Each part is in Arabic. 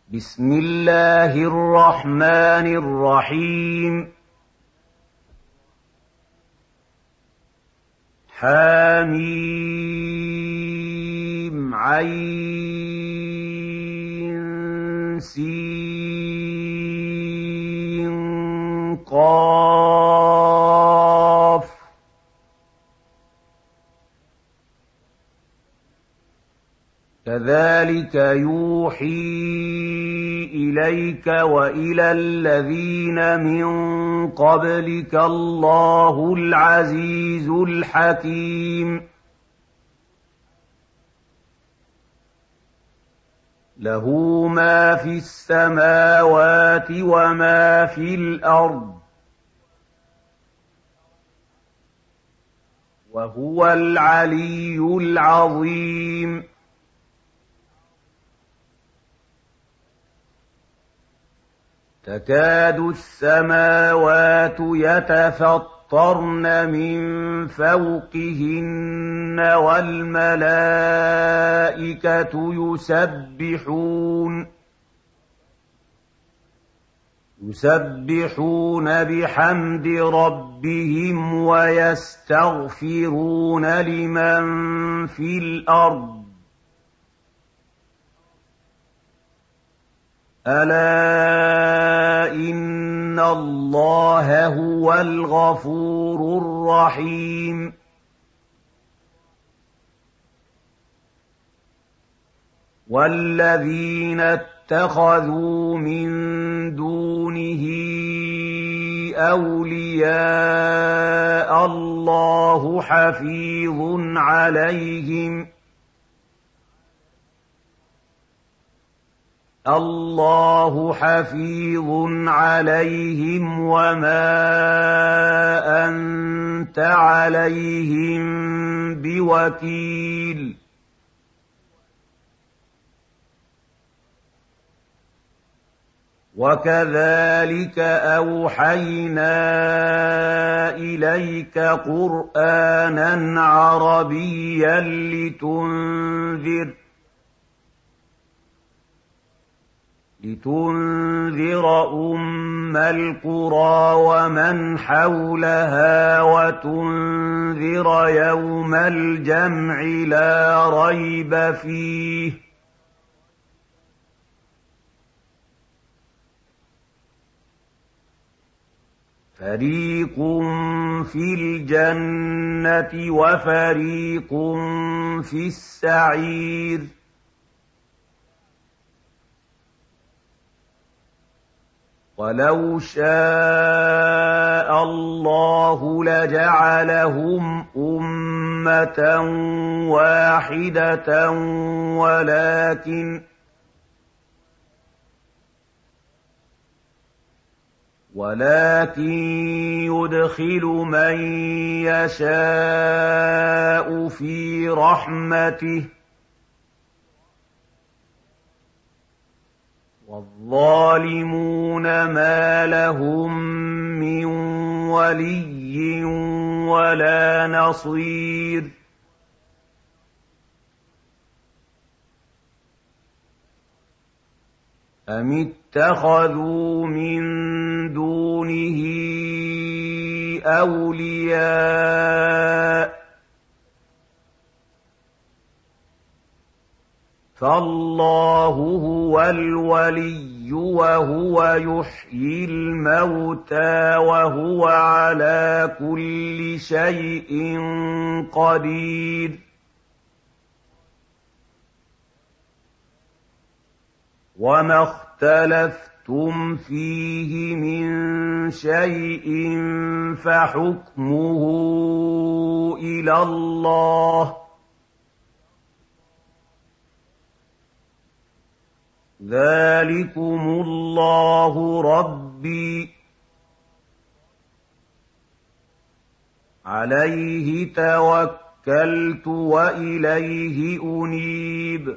بسم الله الرحمن الرحيم حم عين سين قاف كذلك يوحي إليك وإلى الذين من قبلك الله العزيز الحكيم له ما في السماوات وما في الأرض وهو العلي العظيم تكاد السماوات يتفطرن من فوقهن والملائكة يسبحون بحمد ربهم ويستغفرون لمن في الأرض ألا إن الله هو الغفور الرحيم والذين اتخذوا من دونه أولياء الله حفيظ عليهم وما أنت عليهم بوكيل وكذلك أوحينا إليك قرآنا عربيا لتنذر أم القرى ومن حولها وتنذر يوم الجمع لا ريب فيه فريق في الجنة وفريق في السعير ولو شاء الله لجعلهم أمة واحدة ولكن يدخل من يشاء في رحمته والظالمون ما لهم من ولي ولا نصير أم اتخذوا من دونه أولياء فالله هو الولي وهو يحيي الموتى وهو على كل شيء قدير وما اختلفتم فيه من شيء فحكمه إلى الله ذلكم الله ربي عليه توكلت وإليه أنيب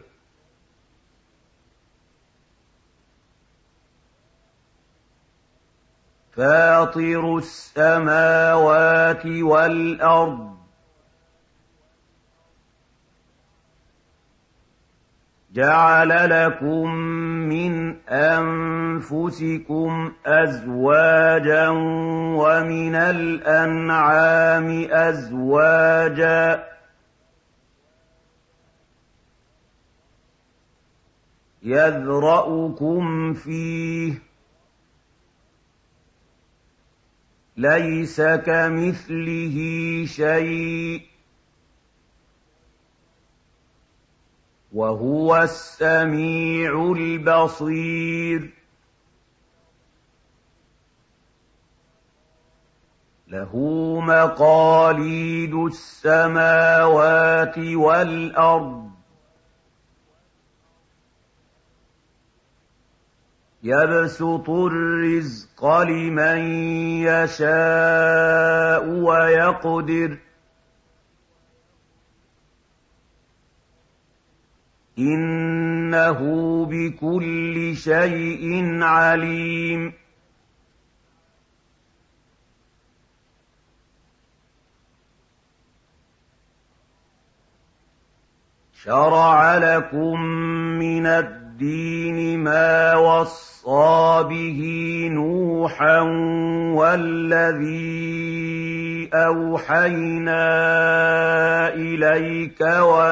فاطر السماوات والأرض جعل لكم من أَنفُسِكُمْ أَزْوَاجًا وَمِنَ الْأَنْعَامِ أَزْوَاجًا يَذْرَؤُكُمْ فِيهِ ۚ لَيْسَ كَمِثْلِهِ شَيْءٌ ۖ وَهُوَ السَّمِيعُ الْبَصِيرُ لَهُ مَقَالِيدُ السَّمَاوَاتِ وَالْأَرْضِ يَبْسُطُ الرِّزْقَ لِمَن يَشَاءُ وَيَقْدِرُ ۚ إِنَّهُ بِكُلِّ شَيْءٍ عَلِيمٌ شَرَعَ لَكُم مِّنَ الدِّينِ مَا وَصَّىٰ بِهِ نُوحًا وَالَّذِي أَوْحَيْنَا إِلَيْكَ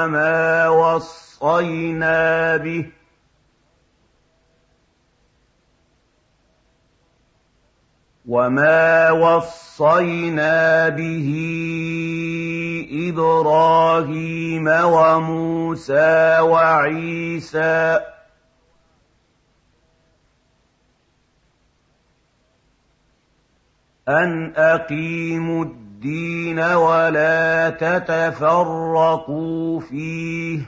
وَمَا وَصَّيْنَا بِهِ إِبْرَاهِيمَ وَمُوسَىٰ وَعِيسَىٰ ۖ أَنْ أَقِيمُوا الدِّينَ وَلَا تَتَفَرَّقُوا فِيهِ ۚ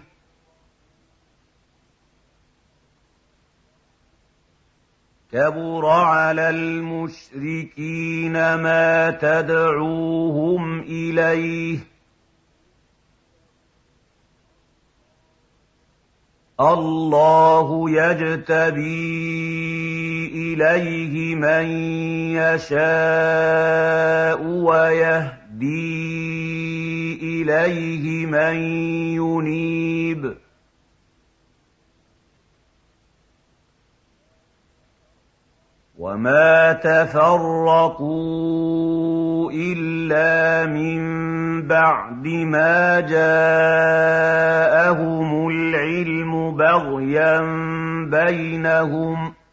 كَبُرَ عَلَى الْمُشْرِكِينَ مَا تَدْعُوهُمْ إِلَيْهِ ۚ اللَّهُ يَجْتَبِي إِلَيْهِ مَن يَشَاءُ وَيَهْدِي إِلَيْهِ مَن يُنِيبُ وَمَا تَفَرَّقُوا إِلَّا مِن بَعْدِ مَا جَاءَهُمُ الْعِلْمُ بَغْيًا بَيْنَهُمْ ۚ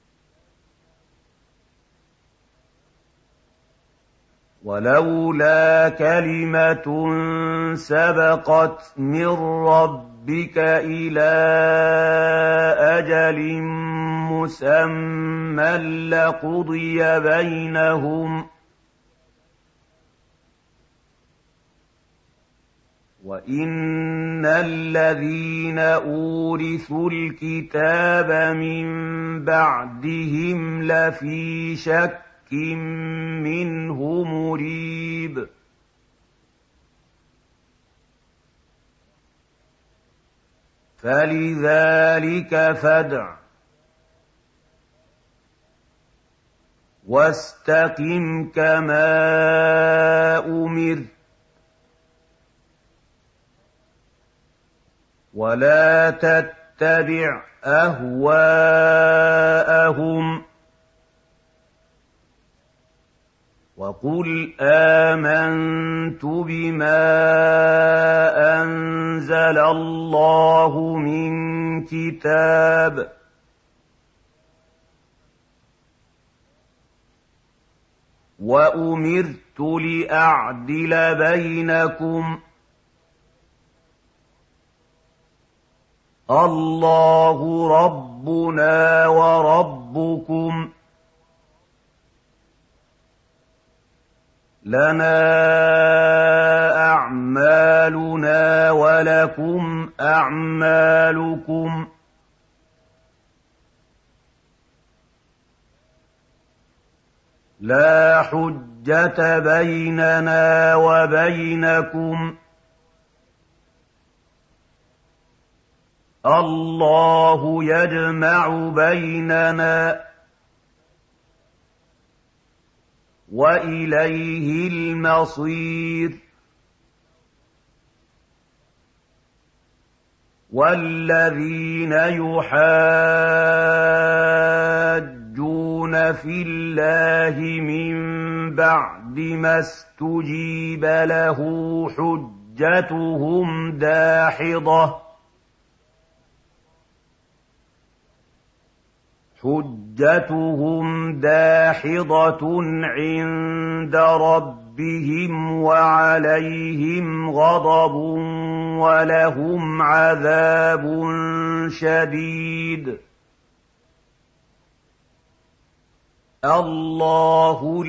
وَلَوْلَا كَلِمَةٌ سَبَقَتْ مِن رَّبِّكَ إِلَىٰ أَجَلٍ مُّسَمًّى لَّقُضِيَ بَيْنَهُمْ ۚ وَإِنَّ الَّذِينَ أُورِثُوا الْكِتَابَ مِن بَعْدِهِمْ لَفِي شَكٍّ مِّنْهُ مُرِيبٍ فَلِذَٰلِكَ فَادْعُ وَاسْتَقِمْ كَمَا أُمِرْتَ وَلَا تَتَّبِعْ أَهْوَاءَهُمْ ۖ وَقُلْ آمَنتُ بِمَا أَنزَلَ اللَّهُ مِن كِتَابٍ ۖ وَأُمِرْتُ لِأَعْدِلَ بَيْنَكُمْ ۖ اللَّهُ رَبُّنَا وَرَبُّكُمْ ۖ لَنَا أَعْمَالُنَا وَلَكُمْ أَعْمَالُكُمْ ۖ لَا حُجَّةَ بَيْنَنَا وَبَيْنَكُمْ ۖ اللَّهُ يَجْمَعُ بَيْنَنَا ۖ وَإِلَيْهِ الْمَصِيرُ وَالَّذِينَ يُحَادُّونَ في الله من بعد ما استجيب له حجتهم داحضة عند ربهم وعليهم غضب ولهم عذاب شديد. الله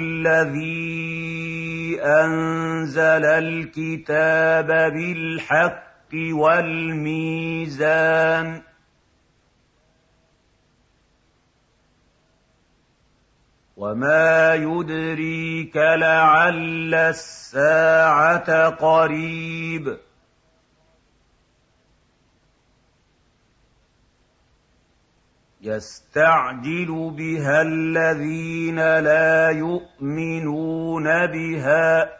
الذي أنزل الكتاب بالحق والميزان وما يدريك لعل الساعة قريب. يستعجل بها الذين لا يؤمنون بها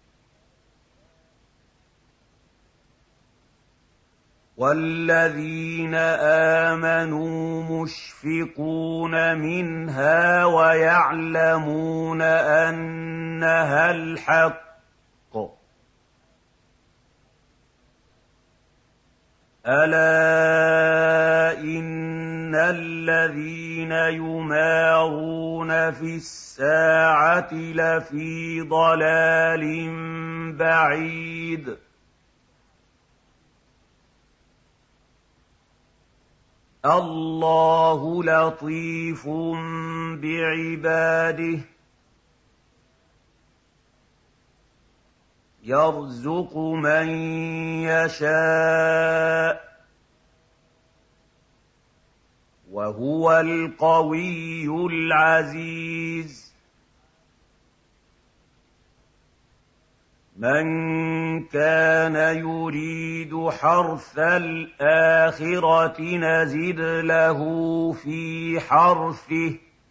والذين آمنوا مشفقون منها ويعلمون أنها الحق. ألا إن الذين يمارون في الساعة لفي ضلال بعيد. الله لطيف بعباده يرزق من يشاء وهو القوي العزيز. من كان يريد حرث الآخرة نزد له في حرثه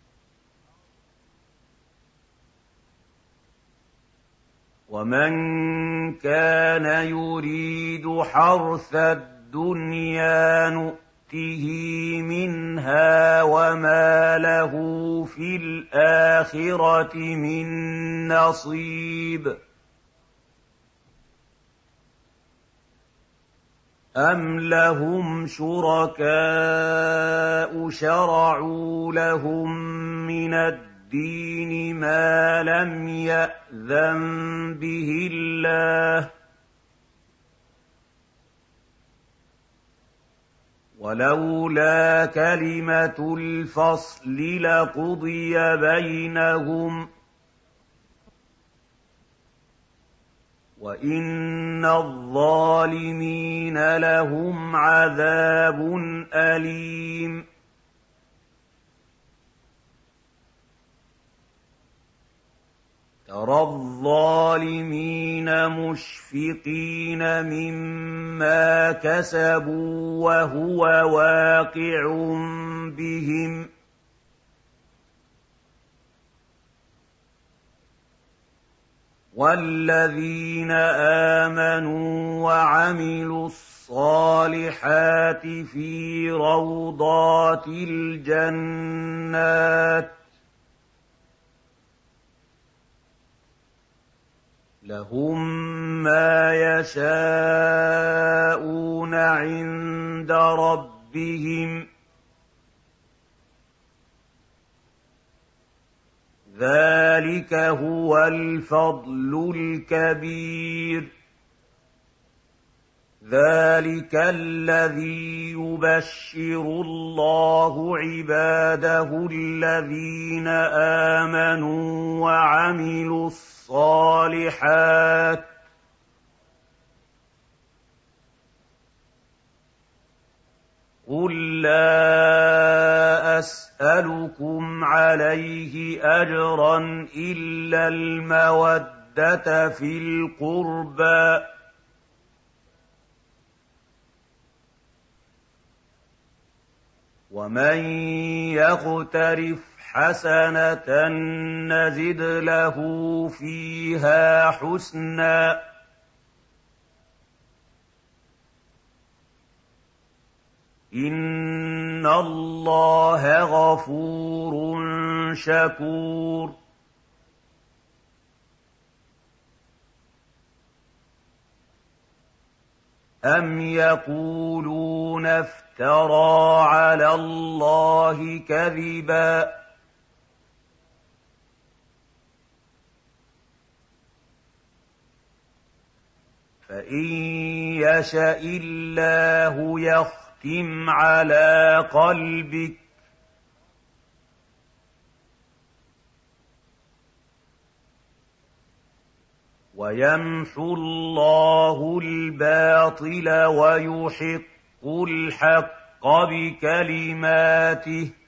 ومن كان يريد حرث الدنيا نؤته منها وما له في الآخرة من نصيب. أَمْ لَهُمْ شُرَكَاءُ شَرَعُوا لَهُم مِّنَ الدِّينِ مَا لَمْ يَأْذَن بِهِ اللَّهُ ۚ وَلَوْلَا كَلِمَةُ الْفَصْلِ لَقُضِيَ بَيْنَهُمْ ۗ وَإِنَّ الظَّالِمِينَ لَهُمْ عَذَابٌ أَلِيمٌ. تَرَى الظَّالِمِينَ مُشْفِقِينَ مِمَّا كَسَبُوا وَهُوَ وَاقِعٌ بِهِمْ ۗ وَالَّذِينَ آمَنُوا وَعَمِلُوا الصَّالِحَاتِ فِي رَوْضَاتِ الْجَنَّاتِ لَهُم مَّا يَشَاءُونَ عِندَ رَبِّهِمْ ۚ ذَلِكَ هُوَ الْفَضْلُ الْكَبِيرُ. ذَلِكَ الَّذِي يُبَشِّرُ اللَّهُ عِبَادَهُ الَّذِينَ آمَنُوا وَعَمِلُوا الصَّالِحَاتِ. قُل لَّا أَسْأَلُكُمْ عَلَيْهِ أَجْرًا إِلَّا الْمَوَدَّةَ فِي الْقُرْبَىٰ ۗ وَمَن يَقْتَرِفْ حَسَنَةً نَّزِدْ لَهُ فِيهَا حُسْنًا. إِنَّ اللَّهَ غَفُورٌ شَكُورٌ أَمْ يَقُولُونَ افْتَرَىٰ عَلَى اللَّهِ كَذِبًا فَإِن يَشَإِ اللَّهُ يَخْتِمْ عَلَىٰ قَلْبِكَ وَيَمْحُ اللَّهُ الْبَاطِلَ وَيُحِقُّ الْحَقَّ بِكَلِمَاتِهِ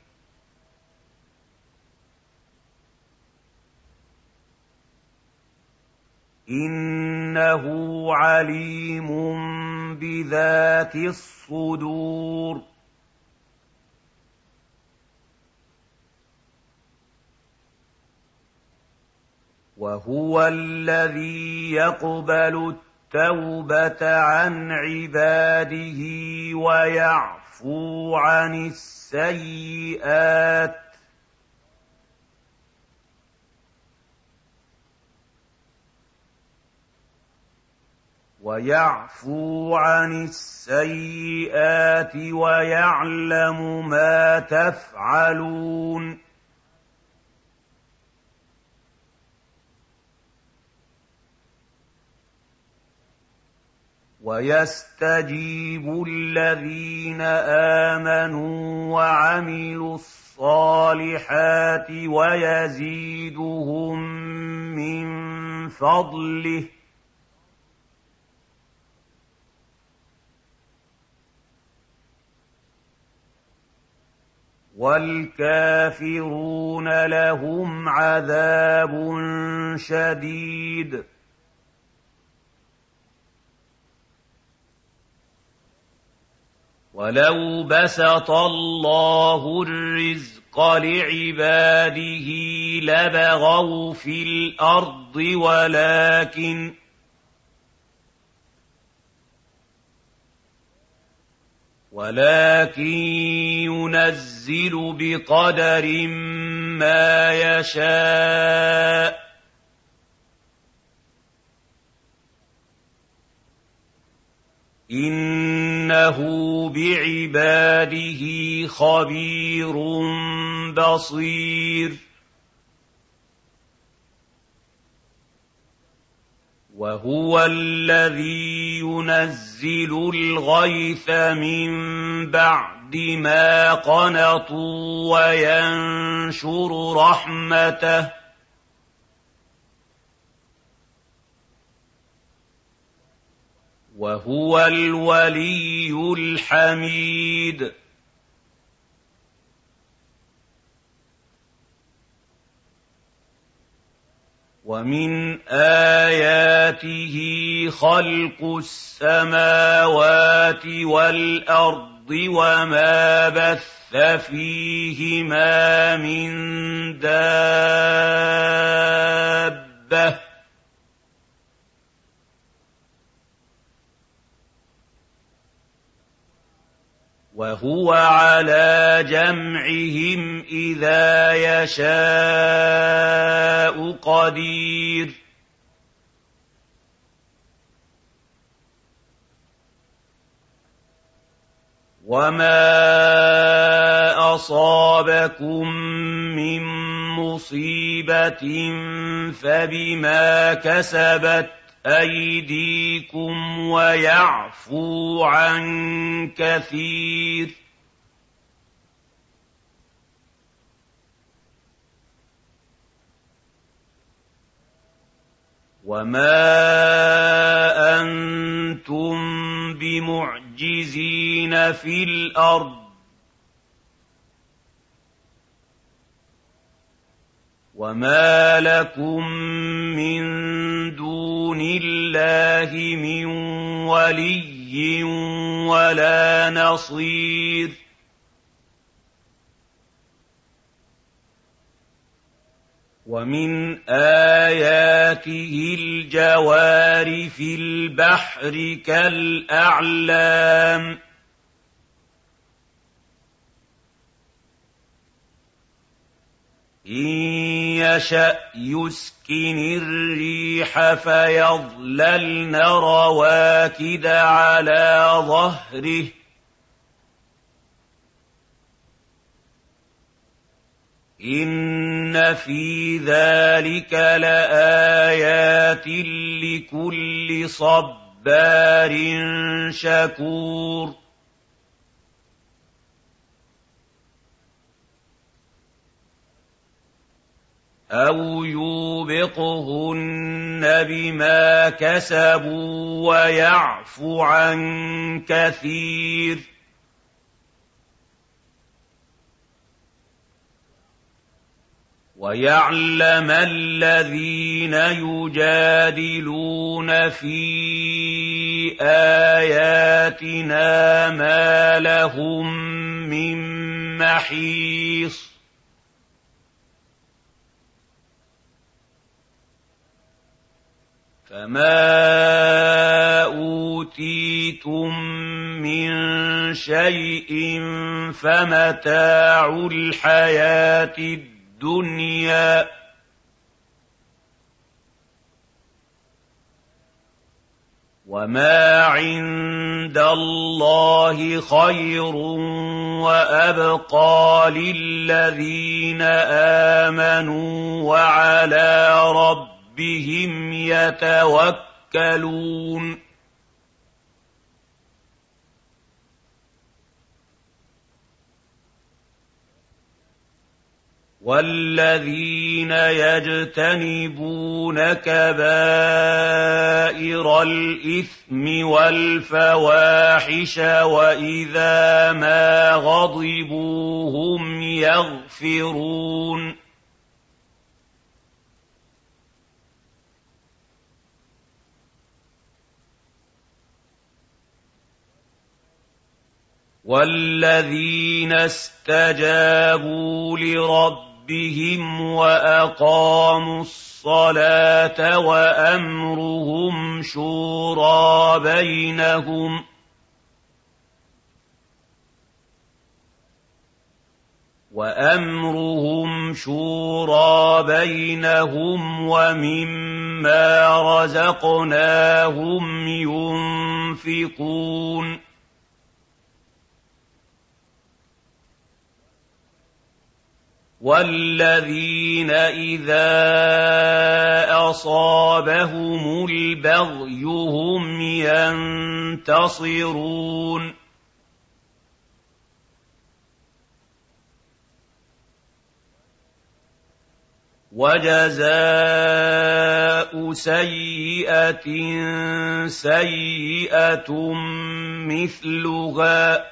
إِنَّهُ عَلِيمٌ بِذَاتِ الصُّدُورِ وَهُوَ الَّذِي يَقْبَلُ التَّوْبَةَ عَنْ عِبَادِهِ وَيَعْفُو عَنِ السَّيِّئَاتِ وَيَعْلَمُ مَا تَفْعَلُونَ وَيَسْتَجِيبُ الَّذِينَ آمَنُوا وَعَمِلُوا الصَّالِحَاتِ وَيَزِيدُهُم مِّن فَضْلِهِ وَالْكَافِرُونَ لَهُمْ عَذَابٌ شَدِيدٌ وَلَوْ بَسَطَ اللَّهُ الرِّزْقَ لِعِبَادِهِ لَبَغَوْا فِي الْأَرْضِ وَلَٰكِن يُنَزِّلُ بِقَدَرٍ مَّا يَشَاءُ ۚ إِنَّهُ بِعِبَادِهِ خَبِيرٌ بَصِيرٌ وَهُوَ الَّذِي يُنَزِّلُ الْغَيْثَ مِن بَعْدِ مَا قَنَطُوا وَيَنشُرُ رَحْمَتَهُ وَهُوَ الْوَلِيُّ الْحَمِيدُ وَمِنْ آيَاتِهِ خَلْقُ السَّمَاوَاتِ وَالْأَرْضِ وَمَا بَثَّ فِيهِمَا مِن دَابَّةٍ وَهُوَ عَلَىٰ جَمْعِهِمْ إِذَا يَشَاءُ قَدِيرٌ وَمَا أَصَابَكُم مِّن مُّصِيبَةٍ فَبِمَا كَسَبَتْ أَيْدِيكُمْ وَيَعْفُو عَن كَثِيرٍ وَمَا أَنتُم بِمُعْجِزِينَ فِي الْأَرْضِ وَمَا لَكُم مِّن دُونِ اللَّهِ مِن وَلِيٍّ وَلَا نَصِيرٍ وَمِنْ آيَاتِهِ الْجَوَارِ فِي الْبَحْرِ كَالْأَعْلَامِ إن يشأ يسكن الريح فيظللن رواكد على ظهره إن في ذلك لآيات لكل صبار شكور أو يوبقهن بما كسبوا ويعفو عن كثير ويعلم الذين يجادلون في آياتنا ما لهم من محيص فما أوتيتم من شيء فمتاع الحياة الدنيا وما عند الله خير وأبقى للذين آمنوا وعلى ربهم يتوكلون والذين يجتنبون كبائر الإثم والفواحش وإذا ما غضبوا هم يغفرون والذين استجابوا لربهم وأقاموا الصلاة وأمرهم شورى بينهم ومما رزقناهم ينفقون والذين إذا أصابهم البغي هم ينتصرون وجزاء سيئة سيئة مثلها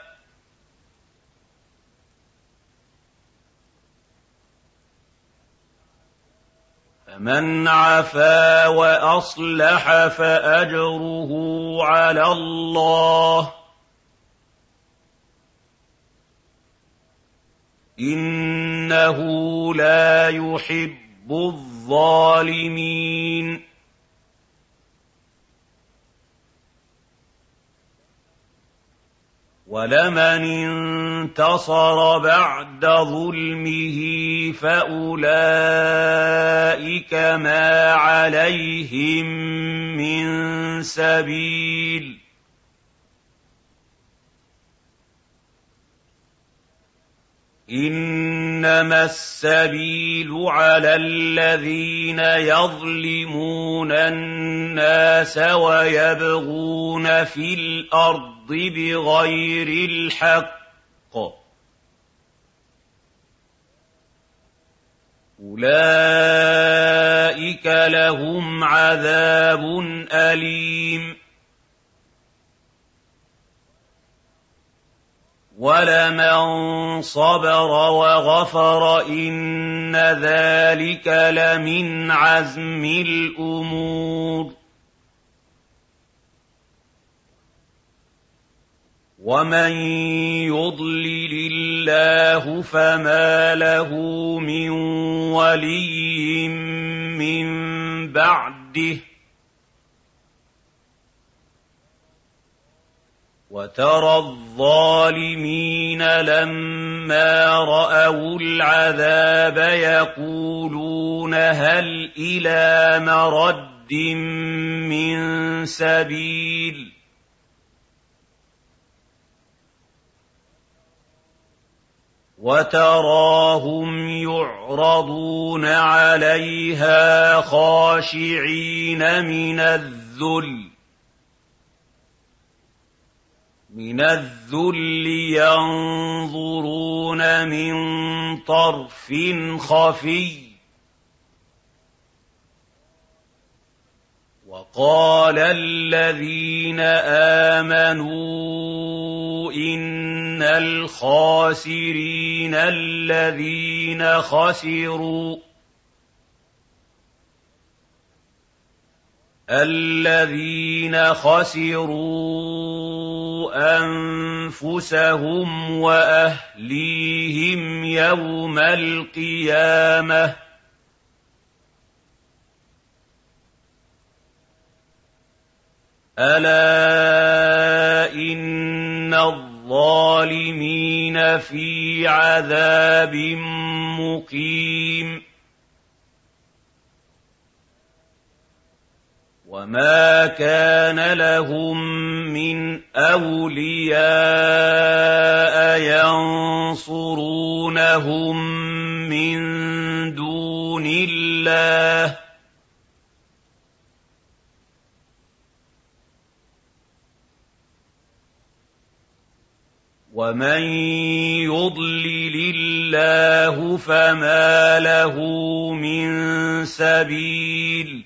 فمن عفا وأصلح فأجره على الله إنه لا يحب الظالمين ولمن انتصر بعد ظلمه فأولئك ما عليهم من سبيل إنما السبيل على الذين يظلمون الناس ويبغون في الأرض بغير الحق أولئك لهم عذاب أليم ولمن صبر وغفر إن ذلك لمن عزم الأمور ومن يضلل الله فما له من ولي من بعده وترى الظالمين لما رأوا العذاب يقولون هل إلى مرد من سبيل وتراهم يعرضون عليها خاشعين من الذل ينظرون من طرف خفي وقال الذين آمنوا إن الخاسرين الذين خسروا أنفسهم وأهليهم يوم القيامة ألا إن الظالمين في عذاب مقيم وما كان لهم من أولياء ينصرونهم من دون الله ومن يضلل الله فما له من سبيل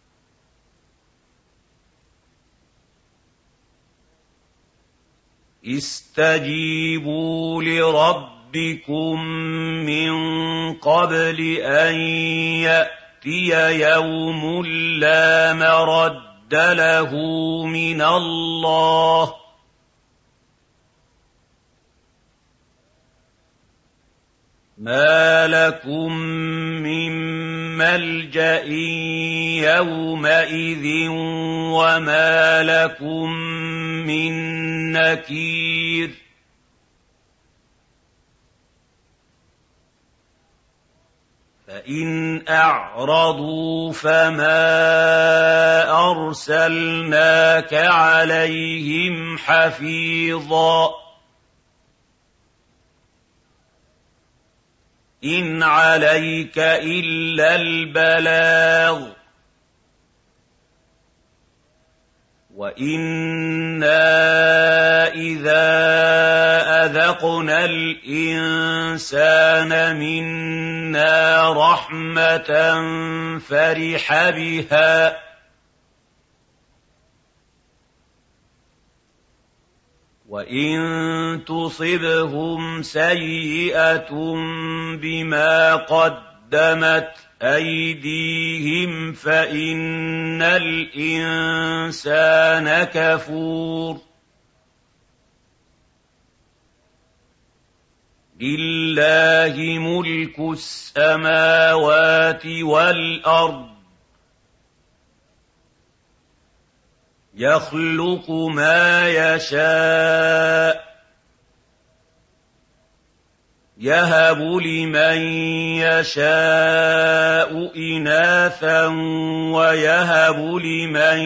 استجيبوا لربكم من قبل أن يأتي يوم لا مرد له من الله ما لكم من ملجأ يومئذ وما لكم من نكير فإن أعرضوا فما أرسلناك عليهم حفيظا إن عليك إلا البلاغ وإنا إذا أذقنا الإنسان منا رحمة فرح بها وإن تصبهم سيئة بما قدمت أيديهم فإن الإنسان كفور لله ملك السماوات والأرض يخلق ما يشاء يهب لمن يشاء إناثا ويهب لمن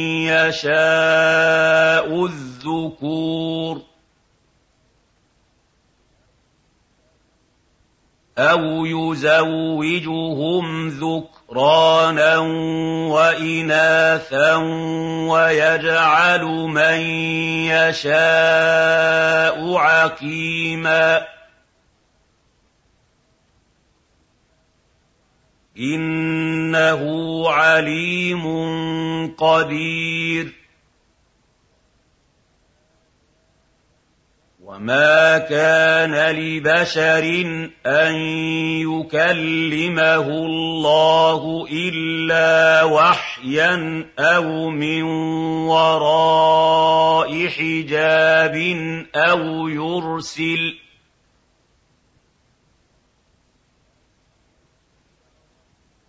يشاء الذكور أو يزوجهم ذكرانا وإناثا ويجعل من يشاء عقيما إنه عليم قدير وما كان لبشر أن يكلمه الله إلا وحيا أو من وراء حجاب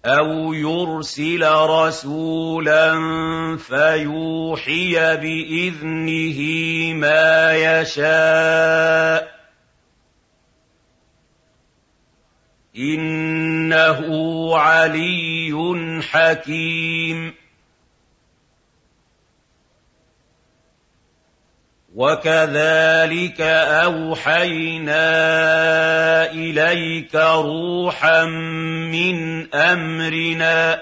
أَوْ يُرْسِلَ رَسُولًا فَيُوحِيَ بِإِذْنِهِ مَا يَشَاءُ ۚ إِنَّهُ عَلِيٌّ حَكِيمٌ. وَكَذَٰلِكَ أَوْحَيْنَا إِلَيْكَ رُوحًا مِّنْ أَمْرِنَا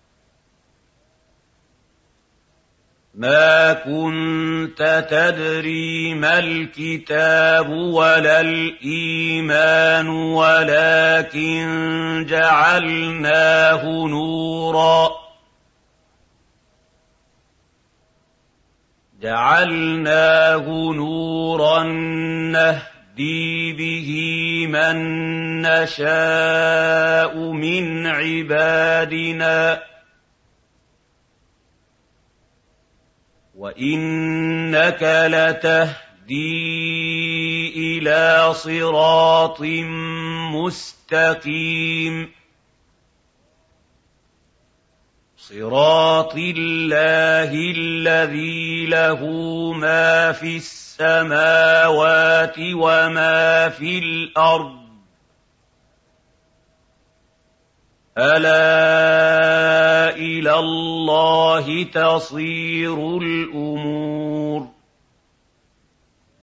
مَا كُنتَ تَدْرِي مَا الْكِتَابُ وَلَا الْإِيمَانُ وَلَٰكِن جَعَلْنَاهُ نُورًا نَّهْدِي بِهِ مَن نَّشَاءُ مِنْ عِبَادِنَا ۚ وَإِنَّكَ لَتَهْدِي إِلَىٰ صِرَاطٍ مُّسْتَقِيمٍ، صِرَاطِ اللَّهِ الَّذِي لَهُ مَا فِي السَّمَاوَاتِ وَمَا فِي الْأَرْضِ ۗ أَلَا إِلَى اللَّهِ تَصِيرُ الْأُمُورُ.